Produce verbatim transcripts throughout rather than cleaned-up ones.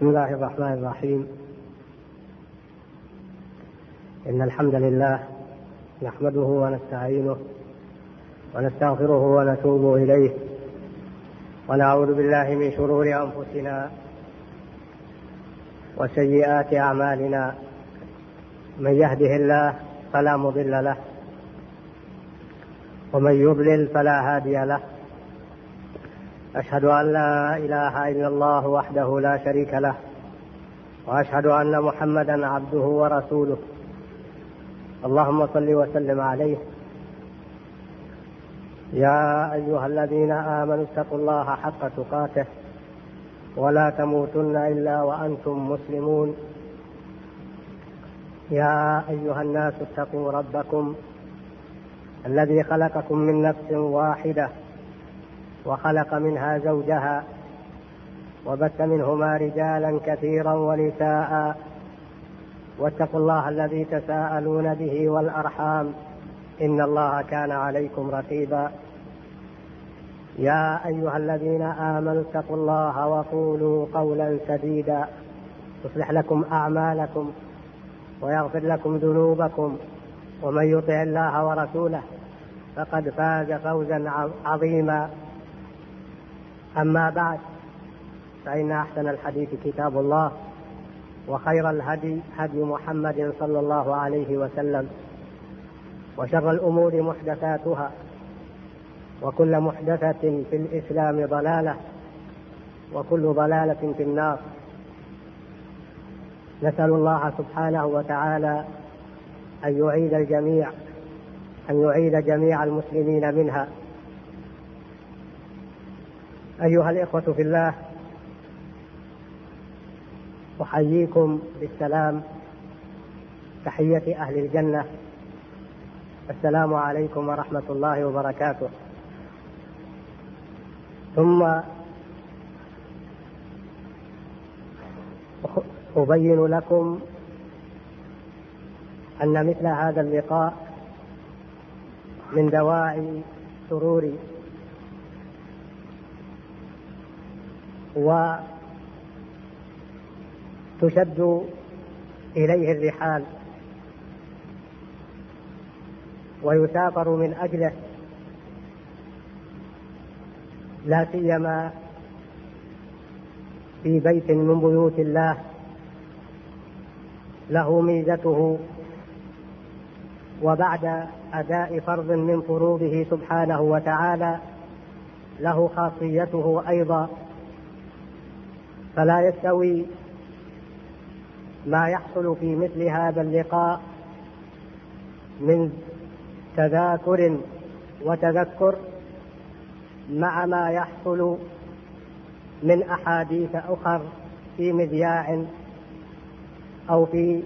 بسم الله الرحمن الرحيم. إن الحمد لله نحمده ونستعينه ونستغفره ونتوب إليه ونعوذ بالله من شرور أنفسنا وسيئات أعمالنا. من يهده الله فلا مضل له ومن يضلل فلا هادي له. أشهد أن لا إله إلا الله وحده لا شريك له وأشهد أن محمدا عبده ورسوله. اللهم صل وسلم عليه. يا أيها الذين آمنوا اتقوا الله حق تقاته ولا تموتن إلا وأنتم مسلمون. يا أيها الناس اتقوا ربكم الذي خلقكم من نفس واحدة وخلق منها زوجها وبث منهما رجالا كثيرا ونساء واتقوا الله الذي تساءلون به والأرحام إن الله كان عليكم رقيبا. يا أيها الذين آمنوا اتقوا الله وقولوا قولا سديدا يصلح لكم أعمالكم ويغفر لكم ذنوبكم ومن يطع الله ورسوله فقد فاز فوزا عظيما. أما بعد، فإن أحسن الحديث كتاب الله وخير الهدي هدي محمد صلى الله عليه وسلم وشر الأمور محدثاتها وكل محدثة في الإسلام ضلالة وكل ضلالة في النار. نسأل الله سبحانه وتعالى أن يعيد الجميع أن يعيد جميع المسلمين منها. أيها الإخوة في الله، أحييكم بالسلام تحية أهل الجنة. السلام عليكم ورحمة الله وبركاته. ثم أبين لكم أن مثل هذا اللقاء من دواعي سروري وتشد إليه الرحال ويسافر من أجله، لا سيما في بيت من بيوت الله له ميزته، وبعد أداء فرض من فروضه سبحانه وتعالى له خاصيته أيضا. فلا يستوي ما يحصل في مثل هذا اللقاء من تذاكر وتذكر مع ما يحصل من أحاديث أخر في مذياع أو في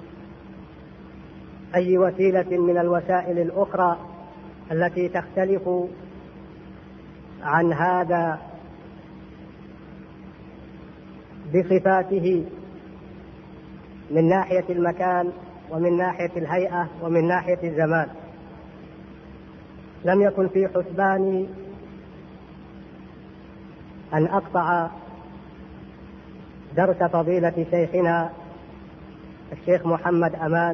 أي وسيلة من الوسائل الأخرى التي تختلف عن هذا بصفاته من ناحية المكان ومن ناحية الهيئة ومن ناحية الزمان. لم يكن في حسباني أن أقطع درس فضيلة شيخنا الشيخ محمد أمان،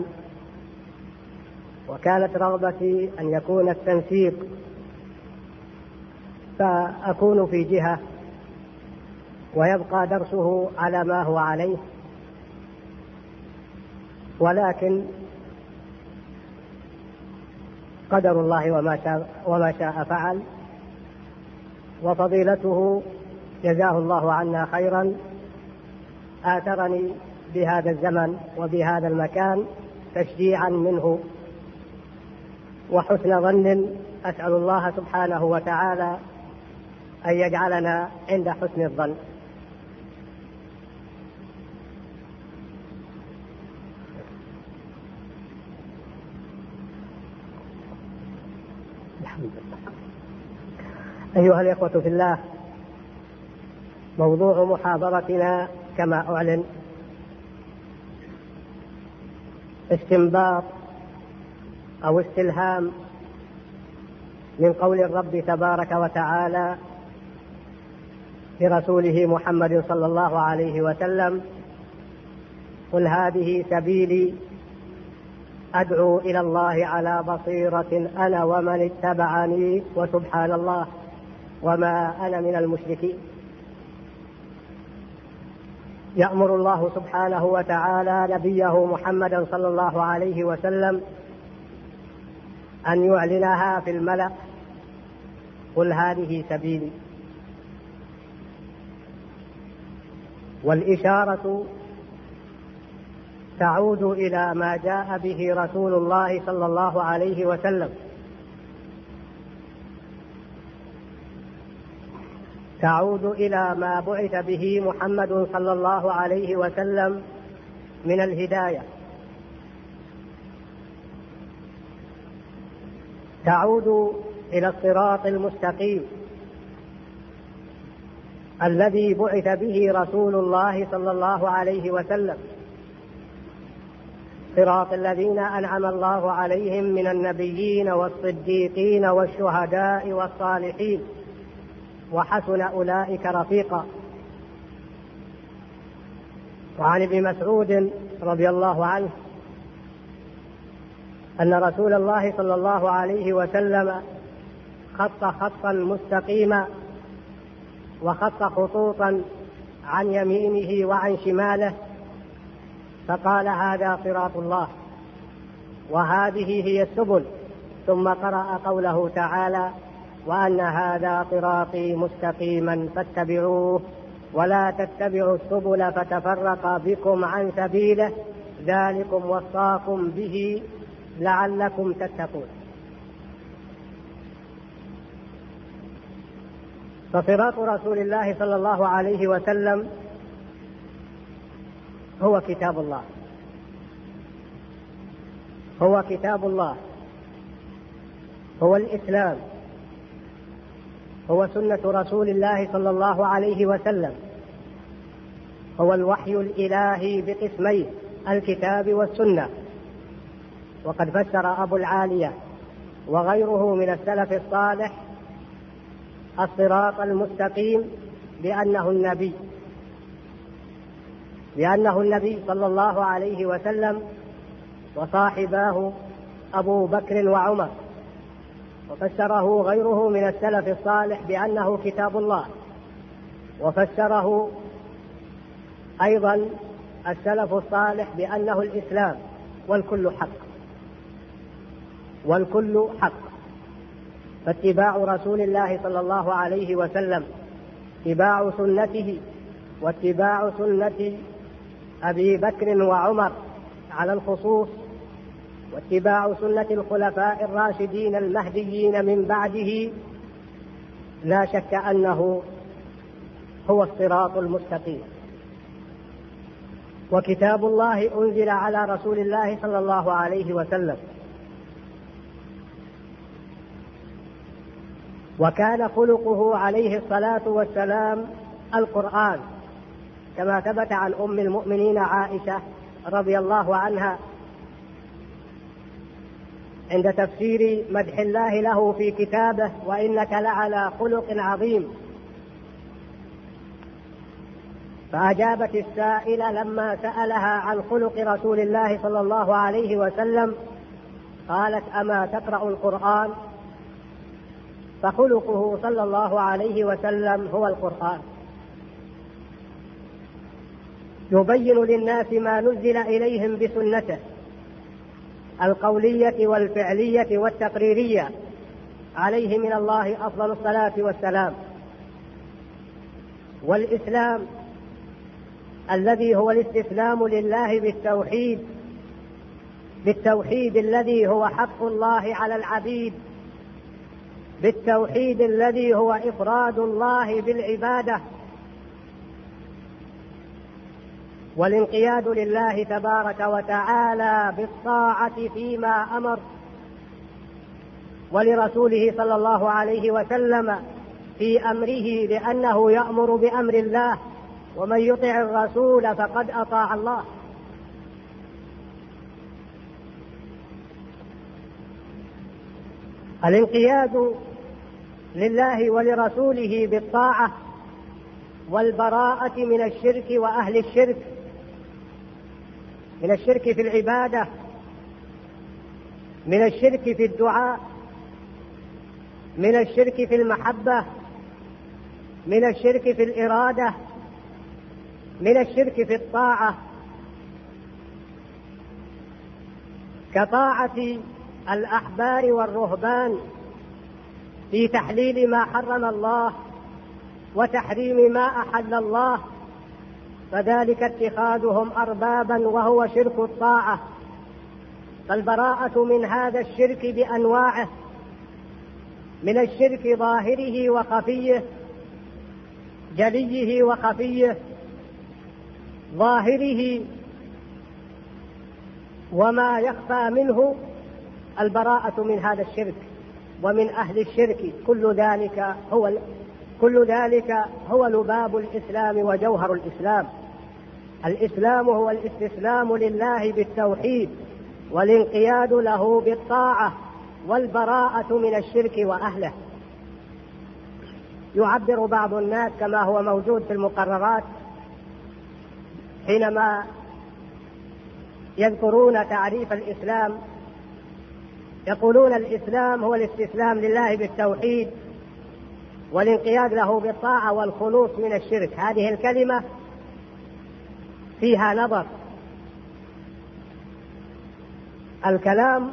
وكانت رغبتي أن يكون التنسيق، فأكون في جهة ويبقى درسه على ما هو عليه، ولكن قدر الله وما شاء, وما شاء فعل. وفضيلته جزاه الله عنا خيرا آثرني بهذا الزمن وبهذا المكان تشجيعا منه وحسن ظن. أسأل الله سبحانه وتعالى أن يجعلنا عند حسن الظن. أيها الإخوة في الله، موضوع محاضرتنا كما أعلن استنباط أو استلهام من قول الرب تبارك وتعالى لرسوله محمد صلى الله عليه وسلم: قل هذه سبيلي أدعو إلى الله على بصيرة أنا ومن اتبعني وسبحان الله وما أنا من المشركين. يأمر الله سبحانه وتعالى نبيه محمدا صلى الله عليه وسلم أن يعلنها في الملأ: قل هذه سبيلي. والإشارة تعود إلى ما جاء به رسول الله صلى الله عليه وسلم، تعود إلى ما بعث به محمد صلى الله عليه وسلم من الهداية، تعود إلى الصراط المستقيم الذي بعث به رسول الله صلى الله عليه وسلم، صراط الذين أنعم الله عليهم من النبيين والصديقين والشهداء والصالحين وحسن أولئك رفيقا. وعن ابن مسعود رضي الله عنه أن رسول الله صلى الله عليه وسلم خط خطا مستقيما وخط خطوطا عن يمينه وعن شماله، فقال: هذا صراط الله وهذه هي السبل، ثم قرأ قوله تعالى: وأن هذا صراطي مستقيما فاتبعوه ولا تتبعوا السبل فتفرق بكم عن سبيله ذلكم وصاكم به لعلكم تتقون. فصراط رسول الله صلى الله عليه وسلم هو كتاب الله، هو كتاب الله، هو الإسلام، هو سنة رسول الله صلى الله عليه وسلم، هو الوحي الإلهي بقسميه: الكتاب والسنة. وقد فسر أبو العالية وغيره من السلف الصالح الصراط المستقيم بأنه النبي، لأنه النبي صلى الله عليه وسلم وصاحباه أبو بكر وعمر. وفسره غيره من السلف الصالح بأنه كتاب الله، وفسره أيضا السلف الصالح بأنه الإسلام، والكل حق، والكل حق. فاتباع رسول الله صلى الله عليه وسلم اتباع سنته، واتباع سنة أبي بكر وعمر على الخصوص، واتباع سنة الخلفاء الراشدين المهديين من بعده، لا شك أنه هو الصراط المستقيم. وكتاب الله أنزل على رسول الله صلى الله عليه وسلم، وكان خلقه عليه الصلاة والسلام القرآن، كما ثبت عن أم المؤمنين عائشة رضي الله عنها عند تفسير مدح الله له في كتابه: وإنك لعلى خلق عظيم. فأجابت السائلة لما سألها عن خلق رسول الله صلى الله عليه وسلم، قالت: أما تقرأ القرآن؟ فخلقه صلى الله عليه وسلم هو القرآن، يبين للناس ما نزل إليهم بسنته القولية والفعلية والتقريرية عليه من الله أفضل الصلاة والسلام. والإسلام الذي هو الاستسلام لله بالتوحيد، بالتوحيد الذي هو حق الله على العبيد، بالتوحيد الذي هو إفراد الله بالعبادة، والانقياد لله تبارك وتعالى بالطاعة فيما أمر، ولرسوله صلى الله عليه وسلم في أمره، لأنه يأمر بأمر الله، ومن يطع الرسول فقد أطاع الله. الانقياد لله ولرسوله بالطاعة والبراءة من الشرك وأهل الشرك، من الشرك في العبادة، من الشرك في الدعاء، من الشرك في المحبة، من الشرك في الإرادة، من الشرك في الطاعة، كطاعة الأحبار والرهبان في تحليل ما حرم الله وتحريم ما أحل الله، فذلك اتخاذهم أربابا وهو شرك الطاعة. فالبراءة من هذا الشرك بأنواعه، من الشرك ظاهره وخفيه، جليه وخفيه، ظاهره وما يخفى منه، البراءة من هذا الشرك ومن أهل الشرك. كل ذلك هو كل ذلك هو لباب الإسلام وجوهر الإسلام. الإسلام هو الاستسلام لله بالتوحيد والانقياد له بالطاعة والبراءة من الشرك وأهله. يعبر بعض الناس كما هو موجود في المقررات حينما يذكرون تعريف الإسلام، يقولون الإسلام هو الاستسلام لله بالتوحيد والانقياد له بالطاعة والخلوص من الشرك. هذه الكلمة فيها نظر. الكلام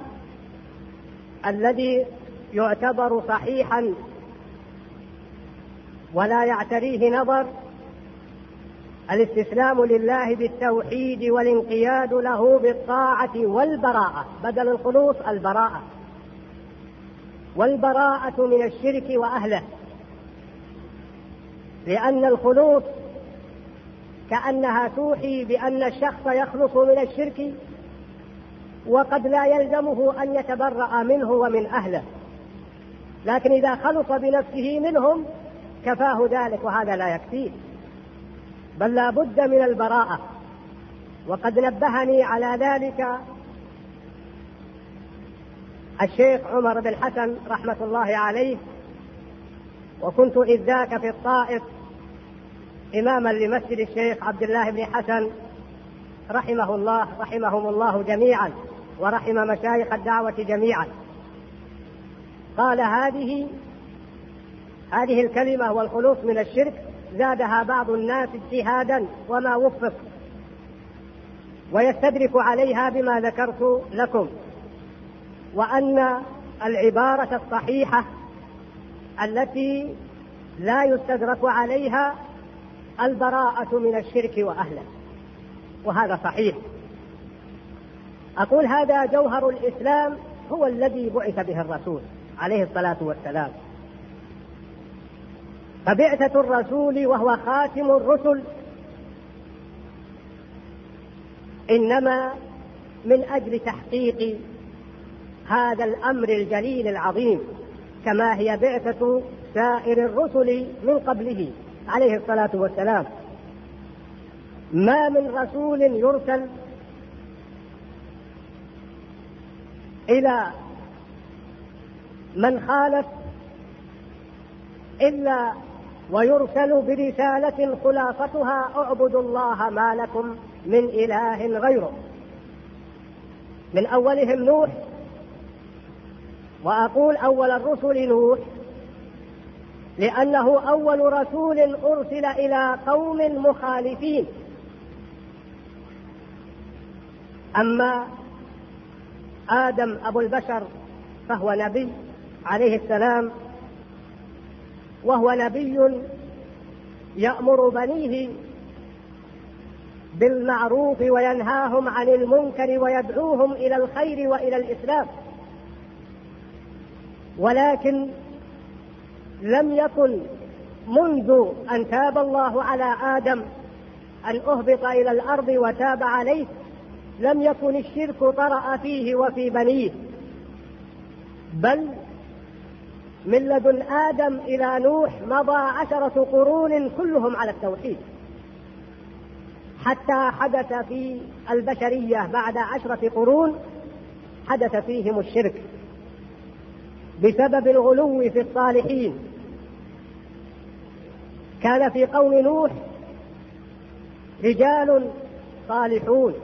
الذي يعتبر صحيحا ولا يعتريه نظر الاستسلام لله بالتوحيد والانقياد له بالطاعة والبراءة، بدل الخلوص البراءة، والبراءة من الشرك وأهله. لأن الخلوص كأنها توحي بأن الشخص يخلص من الشرك، وقد لا يلزمه أن يتبرأ منه ومن أهله، لكن إذا خلص بنفسه منهم كفاه ذلك، وهذا لا يكفيه، بل لا بد من البراءة. وقد نبهني على ذلك الشيخ عمر بن حسن رحمة الله عليه، وكنت إذ ذاك في الطائف إماما لمسجد الشيخ عبد الله بن حسن رحمه الله رحمهم الله جميعا، ورحم مشايخ الدعوة جميعا. قال هذه هذه الكلمة والخلوص من الشرك زادها بعض الناس اجتهادا وما وفق، ويستدرك عليها بما ذكرت لكم، وأن العبارة الصحيحة التي لا يستدرك عليها البراءة من الشرك وأهله، وهذا صحيح. أقول هذا جوهر الإسلام، هو الذي بعث به الرسول عليه الصلاة والسلام. فبعثة الرسول وهو خاتم الرسل إنما من أجل تحقيق هذا الأمر الجليل العظيم، كما هي بعثة سائر الرسل من قبله عليه الصلاة والسلام. ما من رسول يرسل إلى من خالف إلا ويرسل برسالة خلاصتها اعبدوا الله ما لكم من إله غيره. من أولهم نوح، وأقول أول الرسل نوح لأنه أول رسول أرسل إلى قوم مخالفين. أما آدم أبو البشر فهو نبي عليه السلام، وهو نبي يأمر بنيه بالمعروف وينهاهم عن المنكر ويدعوهم إلى الخير وإلى الإسلام، ولكن لم يكن منذ أن تاب الله على آدم أن أهبط إلى الأرض وتاب عليه لم يكن الشرك طرأ فيه وفي بنيه، بل من لدن آدم إلى نوح مضى عشرة قرون كلهم على التوحيد، حتى حدث في البشرية بعد عشرة قرون حدث فيهم الشرك بسبب الغلو في الصالحين، كان في قوم نوح رجال صالحون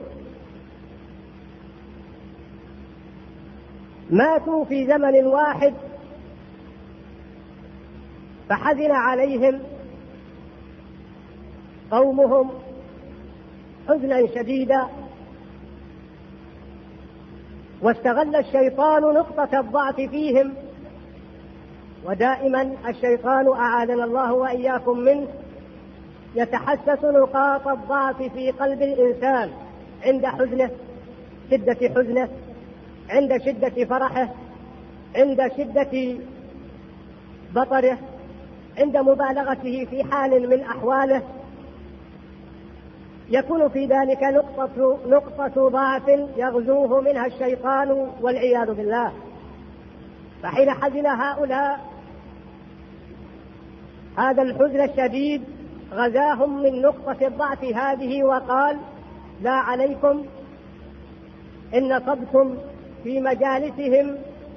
ماتوا في زمن واحد، فحزن عليهم قومهم حزنا شديدا، واستغل الشيطان نقطة الضعف فيهم، ودائما الشيطان أعاذنا الله وإياكم منه يتحسس نقاط الضعف في قلب الإنسان عند حزنه، شدة حزنه، عند شدة فرحه، عند شدة بطره، عند مبالغته في حال من أحواله، يكون في ذلك نقطة, نقطة ضعف يغزوه منها الشيطان والعياذ بالله. فحين حزن هؤلاء هذا الحزن الشديد غزاهم من نقطة الضعف هذه، وقال: لا عليكم إن نصبتم في مجالسهم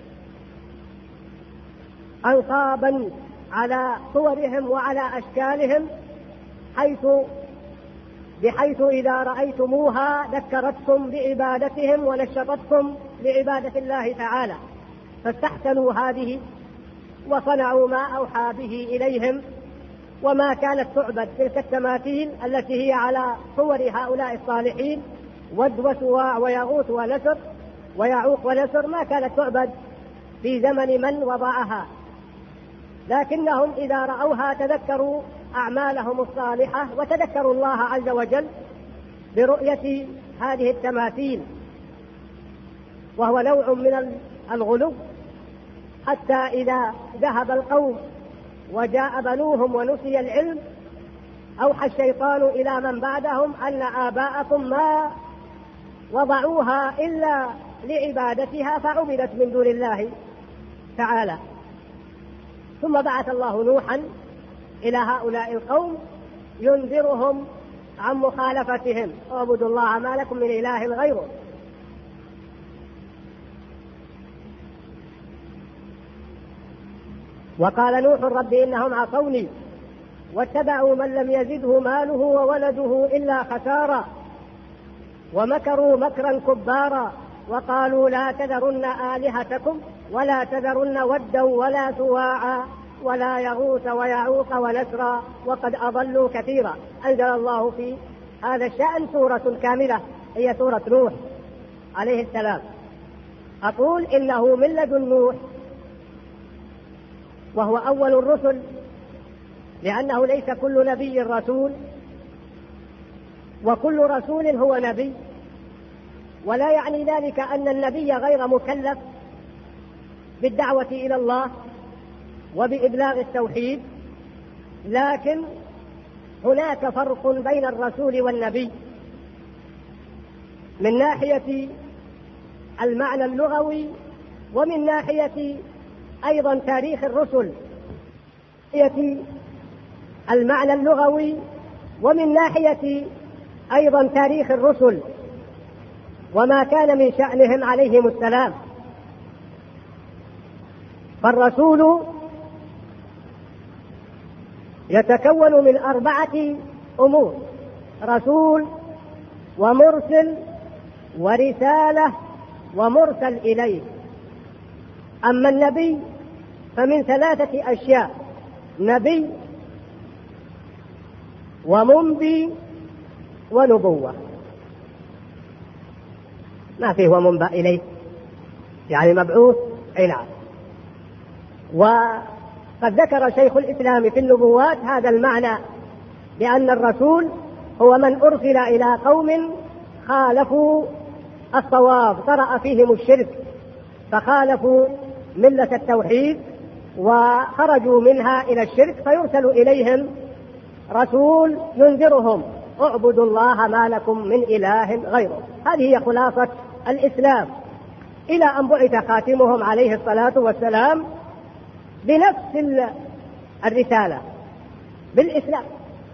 أنصابا على صورهم وعلى أشكالهم، حيث بحيث إذا رأيتموها ذكرتكم بعبادتهم ونشطتكم لعبادة الله تعالى، فاستحسنوا هذه وصنعوا ما أوحى به إليهم، وما كانت تعبد تلك التماثيل التي هي على صور هؤلاء الصالحين، ود وسواع ويغوث ونسر ويعوق ونسر، ما كانت تعبد في زمن من وضعها، لكنهم إذا رأوها تذكروا أعمالهم الصالحة وتذكروا الله عز وجل برؤية هذه التماثيل، وهو نوع من الغلو، حتى إذا ذهب القوم وجاء بنوهم ونسي العلم أوحى الشيطان إلى من بعدهم أن آباءكم ما وضعوها إلا لعبادتها فعبدت من دون الله تعالى. ثم بعث الله نوحا إلى هؤلاء القوم ينذرهم عن مخالفتهم: اعبدوا الله ما لكم من إله غيره. وقال نوح: رب إنهم عصوني واتبعوا من لم يزده ماله وولده إلا خسارا، ومكروا مكرا كبارا، وقالوا لا تذرن آلهتكم ولا تذرن ودا ولا سواعا ولا يغوث ويعوق ونسرا وقد أضلوا كثيرا. أنزل الله في هذا الشأن سورة كاملة هي سورة نوح عليه السلام. أقول إنه من لدن نوح، وهو أول الرسل، لأنه ليس كل نبي رسول، وكل رسول هو نبي، ولا يعني ذلك أن النبي غير مكلف بالدعوة إلى الله وبإبلاغ التوحيد، لكن هناك فرق بين الرسول والنبي من ناحية المعنى اللغوي، ومن ناحية أيضا تاريخ الرسل، ناحية المعنى اللغوي ومن ناحية أيضا تاريخ الرسل وما كان من شأنهم عليهم السلام. فالرسول يتكون من أربعة أمور: رسول ومرسل ورسالة ومرسل إليه. أما النبي فمن ثلاثة أشياء: نبي ومنبي ونبوة. ما فيه ومنبى إليه يعني مبعوث، أي نعم. وقد ذكر شيخ الإسلام في النبوات هذا المعنى، بأن الرسول هو من أرسل إلى قوم خالفوا الصواب، طرأ فيهم الشرك فخالفوا ملة التوحيد وخرجوا منها إلى الشرك، فيرسل إليهم رسول ينذرهم: اعبدوا الله ما لكم من إله غيره. هذه هي خلاصة الإسلام، إلى أن بعث خاتمهم عليه الصلاة والسلام بنفس الرسالة بالإسلام،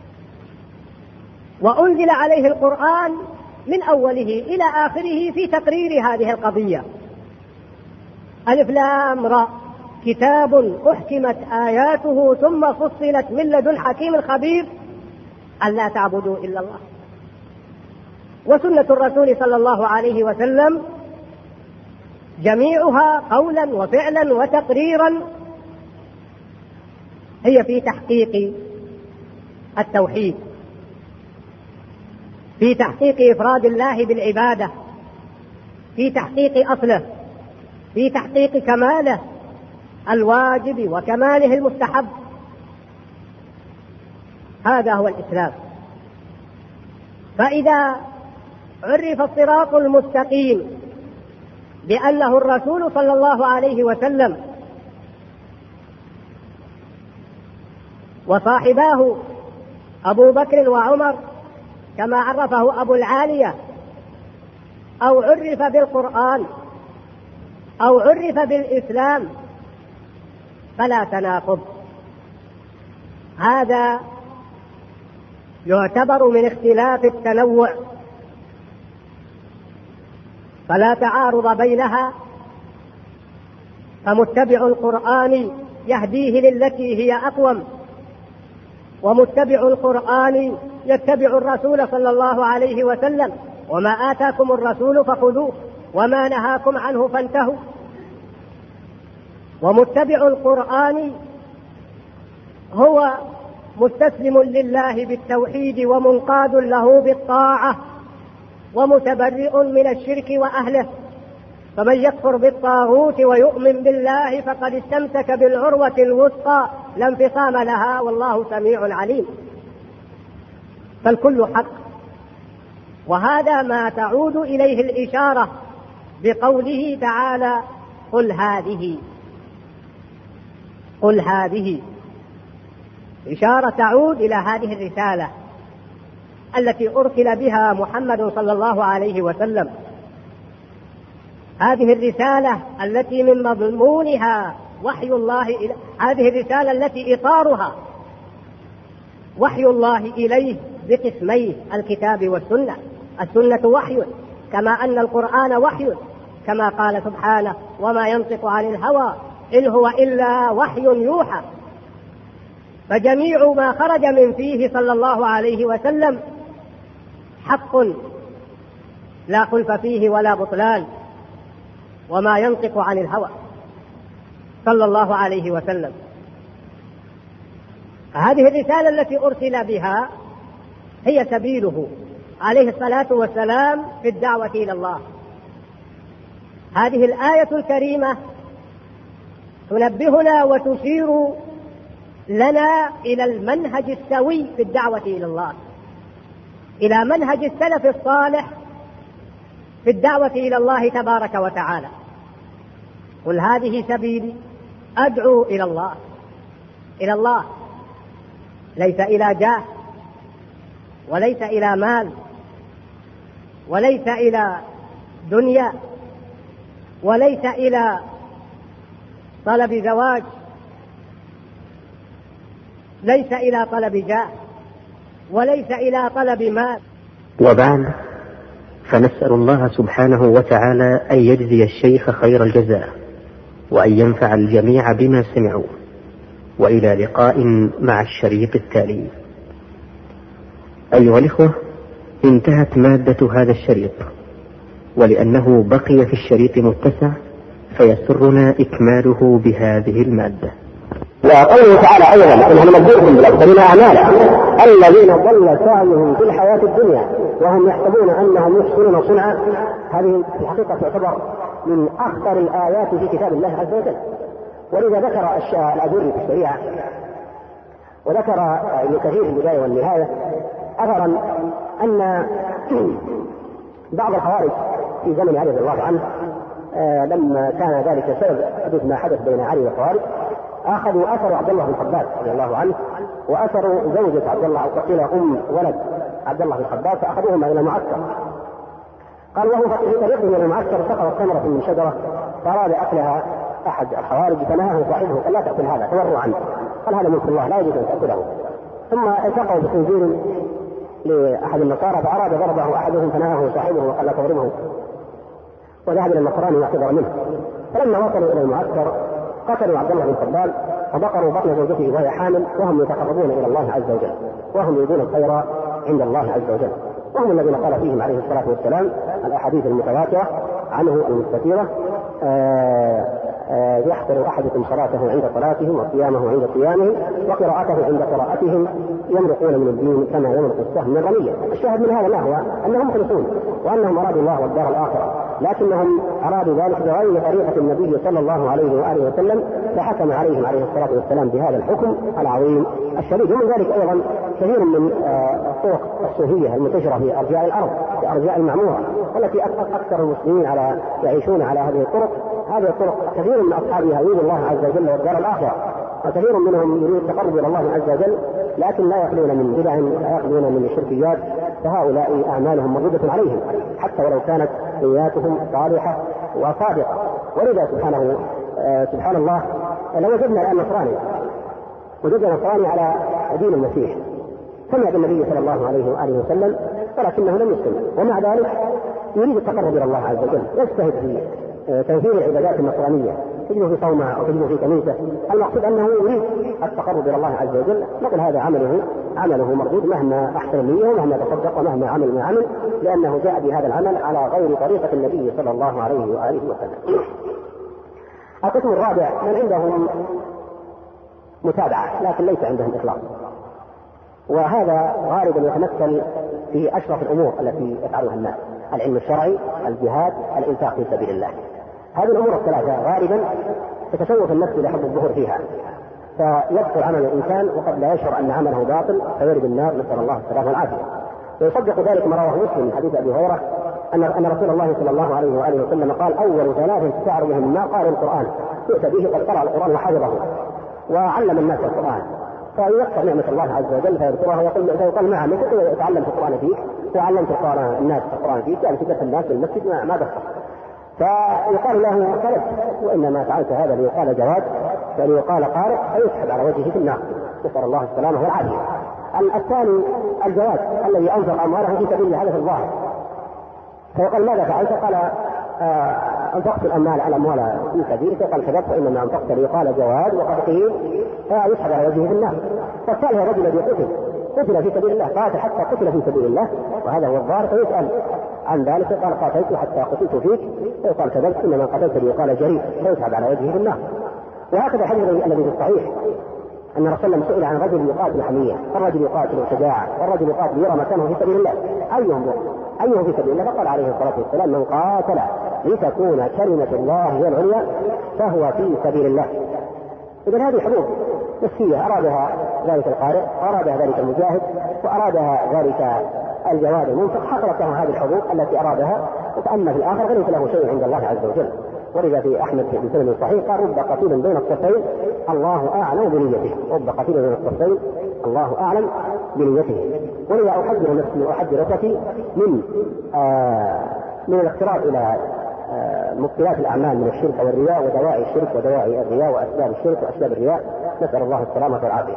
وأنزل عليه القرآن من أوله إلى آخره في تقرير هذه القضية. ألف لام را، كتاب أحكمت آياته ثم فصلت من لدن حكيم خبير ألا تعبدوا إلا الله. وسنة الرسول صلى الله عليه وسلم جميعها قولا وفعلا وتقريرا هي في تحقيق التوحيد، في تحقيق إفراد الله بالعبادة، في تحقيق أصله، في تحقيق كماله الواجب وكماله المستحب. هذا هو الإسلام. فإذا عرف الصراط المستقيم بأنه الرسول صلى الله عليه وسلم وصاحباه أبو بكر وعمر كما عرفه أبو العالية، أو عرف بالقرآن أو عرف بالإسلام، فلا تناقض. هذا يعتبر من اختلاف التنوع، فلا تعارض بينها. فمتبع القرآن يهديه للتي هي أقوم، ومتبع القرآن يتبع الرسول صلى الله عليه وسلم. وما آتاكم الرسول فخذوه وما نهاكم عنه فانتهوا. ومتبع القرآن هو مستسلم لله بالتوحيد ومنقاد له بالطاعة ومتبرئ من الشرك وأهله. فمن يكفر بالطاغوت ويؤمن بالله فقد استمسك بالعروة الوثقى لا انفصام لها والله سميع عليم. فالكل حق. وهذا ما تعود إليه الإشارة بقوله تعالى قل هذه قل هذه إشارة تعود إلى هذه الرسالة التي أرسل بها محمد صلى الله عليه وسلم. هذه الرسالة التي من مضمونها وحي الله إلى هذه الرسالة التي إطارها وحي الله إليه بقسميه الكتاب والسنة. السنة وحي كما أن القرآن وحي، كما قال سبحانه وما ينطق عن الهوى إن هو إلا وحي يوحى. فجميع ما خرج من فيه صلى الله عليه وسلم حق لا خلف فيه ولا بطلان. وما ينطق عن الهوى صلى الله عليه وسلم. هذه الرسالة التي أرسل بها هي سبيله عليه الصلاة والسلام في الدعوة إلى الله. هذه الآية الكريمة تنبهنا وتشير لنا إلى المنهج السوي في الدعوة إلى الله، إلى منهج السلف الصالح في الدعوة إلى الله تبارك وتعالى. قل هذه سبيلي أدعو إلى الله، إلى الله، ليس إلى جاه، وليس إلى مال، وليس إلى دنيا، وليس إلى طلب زواج، ليس إلى طلب جاه، وليس إلى طلب مال. وبعد، فنسأل الله سبحانه وتعالى أن يجزي الشيخ خير الجزاء وأن ينفع الجميع بما سمعوا. وإلى لقاء مع الشريط التالي. أيها الإخوة، انتهت مادة هذا الشريط، ولأنه بقي في الشريط متسع فيسرنا إكماله بهذه المادة. وقوله تعالى أيضا إنهم نبئهم بالأخسرين أعمالا الذين ضل سعيهم في الحياة الدنيا وهم يحسبون أنهم يحسنون صنعا. هذه في الحقيقة تعتبر من أخطر الآيات في كتاب الله عز وجل. ولذا ذكر الأجوري في الشريعة، وذكر ابن كثير في البداية والنهاية أثرا أن بعض الخوارج في زمن علي رضي الله عنه لما كان ذلك سبب حدث ما حدث بين علي والخوارج، أخذوا أثر عبد الله بن خباب رضي الله عنه وأثروا زوجة عبد الله، أو قيل أم ولد عبد الله بن خباب، فأخذوهما إلى المعسكر. قال وهو في طريقهم إلى المعسكر سقطت ثمرة من شجرة فأراد أكلها أحد الخوارج فنهاه صاحبه قال لا تأكل هذا، توروا عنه، قال هذا ملك الله لا يجوز أن تأكله. ثم التقوا بخنزير لأحد النصارى فأراد ضربه أحدهم فنهاه صاحبه وقال لا تضربه، وذهب إلى النصراني واعتذر منه. فلما وصلوا إلى المعسكر قتلوا عبد الله بن خباب وبقروا بطن زوجته وهي حامل وهم يتقربون إلى الله عز وجل وهم يريدون الخير عند الله عز وجل، وهم الذين قال فيهم عليه الصلاة والسلام الأحاديث المتواترة عنه المستفيضة يحقر أحدكم صلاته عند صلاتهم وصيامه عند صيامهم وقراءته عند قراءتهم يمرقون من الدين كما يمرق السهم من الرمية. الشاهد من هذا ما هو أنهم مخلصون وأنهم أرادوا الله والدار الآخرة، لكنهم أرادوا ذلك بغير طريقة النبي صلى الله عليه وآله وسلم، فحكم عليهم عليه الصلاة والسلام بهذا الحكم العظيم الشديد. ومن ذلك أيضا كثير من الطرق الصوفية المنتشرة في أرجاء الأرض في أرجاء المعمورة والتي أكثر المسلمين على يعيشون على هذه الطرق. هذه الطرق كثير من أصحابها يريد الله عز وجل والدار الآخرة، وكثير منهم يريد التقرب إلى الله عز وجل لكن لا يخلون من بدع لا يخلون من الشركيات، فهؤلاء أعمالهم مردودة عليهم حتى ولو كانت نياتهم صالحة وصادقة. ولذا سبحانه آه سبحان الله لو وجدنا الآن نصراني وجدنا نصراني على دين المسيح سمع بالنبي صلى الله عليه وآله وسلم ولكنه لم يسلم، ومع ذلك يريد التقرب إلى الله عز وجل، يجتهد في تنفيذ العبادات النصرانية، تجده في صومه أو تجده في كنيسة. المقصود أنه يريد التقرب إلى الله عز وجل، نقول هذا عمله عمله مردود مهما أحسن النية ومهما تصدق ومهما عمل ما عمل، لأنه جاء بهذا العمل على غير طريقة النبي صلى الله عليه وآله وسلم. القسم الرابع من عندهم متابعة لكن ليس عندهم إخلاص، وهذا غالبا يتمثل في أشرف الأمور التي يفعلها الناس: العلم الشرعي، الجهاد، الإنفاق في سبيل الله. هذه الأمور الثلاثة غالبا تتشوف النفس إلى حب الظهور فيها، فيبطل عمل الإنسان وقد لا يشعر أن عمله باطل فيرد النار، نسأل الله السلامة والعافية. ويصدق ذلك ما رواه مسلم من حديث أبي هريرة أن أن رسول الله صلى الله عليه وآله وسلم قال: أول ثلاث تسعر بهم النار قالوا القرآن، يؤتى به قد قرأ القرآن وحفظه وعلم الناس القرآن، فيذكر نعمة الله عز وجل فيذكرها ويقول يقول نعم تعلمت القرآن فيك وعلمت الناس القرآن فيك، يعني تدرس الناس في المسجد ما دخل. فيقال له كذب، وإنما فعلت هذا ليقال جواد فليقال قارئ فيسحب على وجهه في النار، نسأل الله السلامة والعافية. الثاني الجواد الذي أنفق أمواله في سبيل هذا في الظاهر، فيقال ماذا فعلت؟ قال آه أنفقت الأموال على أموال في سبيلك، قال كذبت وإنما أنفقت ليقال جواد وقد قيل فيسحب على وجهه في النار. فالثالث الرجل الذي قتل قتل في سبيل الله، قاتل حتى قتل في سبيل الله وهذا هو الظاهر، فيسأل عن ذلك قال قاتلت حتى قتلت فيك، فيقال كذبت إنما قتلت ليقال جريء فيسحب على وجهه في النار. وهكذا الحديث الذي في الصحيح أن الرسول صلى الله عليه وسلم سئل عن رجل يقاتل حمية، الرجل يقاتل شجاعة والرجل يقاتل يرى مكانه في سبيل الله، أيهم أيهم في سبيل الله؟ فقال عليه الصلاة والسلام: من قاتل لتكون كلمة الله هي العليا فهو في سبيل الله. إذن هذه حدود نفسية أرادها ذلك القارئ وأرادها ذلك المجاهد وأرادها ذلك الجواد المنفق، حصلت له هذه الحدود التي أرادها، وأما في الآخر فليس له شيء عند الله عز وجل. ولذا في أحمد في سنن صحيح قال: رب قتيل بين الصفين الله أعلم بنيته، رب قتيل بين الصفين الله أعلم بنيته. ولذا أحذر نفسي وأحذر أخوتي من آه من الاقتراب إلى آه مبطلات الأعمال من الشرك والرياء ودواعي الشرك ودواعي الرياء وأسباب الشرك وأسباب الرياء، نسأل الله السلامة والعافية.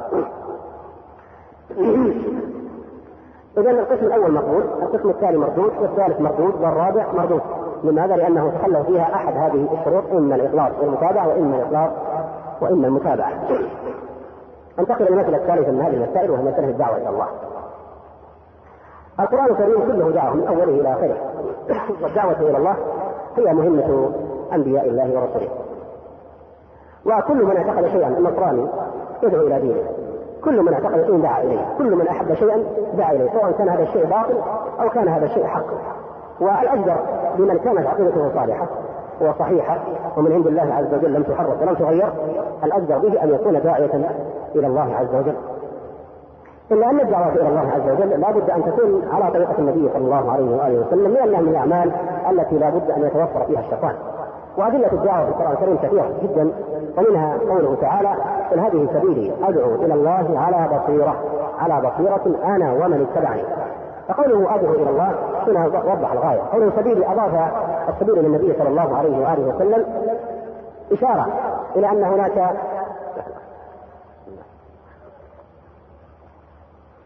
إذن القسم الأول مردود، القسم الثاني مردود، والثالث مردود، والرابع مردود. لماذا؟ لأنه تخلف فيها أحد هذه الشروط، إما الإخلاص والمتابعة وإما الإخلاص وإما المتابعة. انتقل إلى المسألة الثالثة من هذه المسائل وهي مسألة الدعوة إلى الله. القرآن الكريم كله دعوة من أوله إلى آخره، والدعوة إلى الله هي مهمة أنبياء الله ورسله. وكل من اعتقد شيئا النصراني يدعو إلى دينه، كل من اعتقد شيئا دعا إليه، كل من أحب شيئا دعا إليه، سواء كان هذا الشيء باطل أو كان هذا الشيء حق. والأجدر بمن كانت عقيدته صالحة وصحيحة ومن عند الله عز وجل لم تحرف ولم تغير، الأجدر به أن يكون داعية إلى الله عز وجل. إلا أن الدعوة إلى الله عز وجل لا بد أن تكون على طريقة النبي صلى الله عليه وآله وسلم، لأنها من الأعمال التي لا بد أن يتوفر فيها الشيطان. وأدلة الدعوة في القرآن الكريم كثيرة جدا، ومنها قوله تعالى: قل هذه سبيلي أدعو إلى الله على بصيرة على بصيرة أنا ومن اتبعني. فقوله أدعو إلى الله هنا وضح الغاية. قوله سبيلي أضاف السبيل للنبي صلى الله عليه وآله وسلم إشارة إلى أن هناك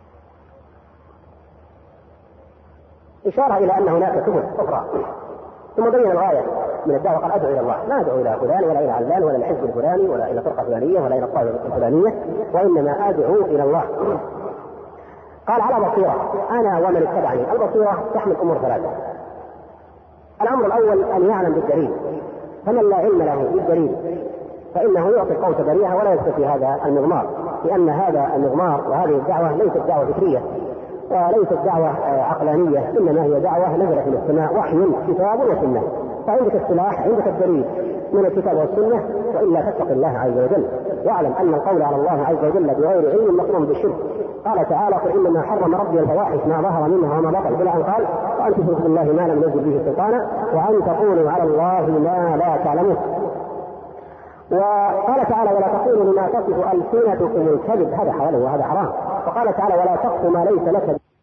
إشارة إلى أن هناك سبل أخرى ثم بين الغاية من الدعوة قال أدعو إلى الله، لا أدعو إلى فلان ولا إلى علان ولا إلى الحزب الفلاني ولا إلى فرقة فلانية ولا إلى الطائفة الفلانية، وإنما أدعو إلى الله. قال على بصيرة أنا ومن اتبعني. البصيرة تحمل أمور ثلاثة. الأمر الأول أن يعلم بالدليل، فمن لا علم له بالدليل فإنه يعطي القوس بريئة ولا يثبت في هذا المضمار، لأن هذا المضمار وهذه الدعوة ليست دعوة فكرية وليست دعوة عقلانية، إنما هي دعوة نزلت من السماء، وحي كتاب وسنة. فعندك السلاح، عندك الدليل من الكتاب والسنة، وإلا فاتق الله عز وجل، واعلم أن القول على الله عز وجل بغير علم مقرون بالشرك. قال تعالى قل إنما حرم ربي الفواحش ما ظهر منها وما بطن، إلى أن قال وأن تشركوا بالله ما لم ينزل به سلطانا وأن تقولوا على الله ما لا تعلمون. وقال تعالى ولا تقولوا لما تصف ألسنتكم الكذب، هذا حلال وهذا حرام. وقال تعالى ولا تقف ما ليس لك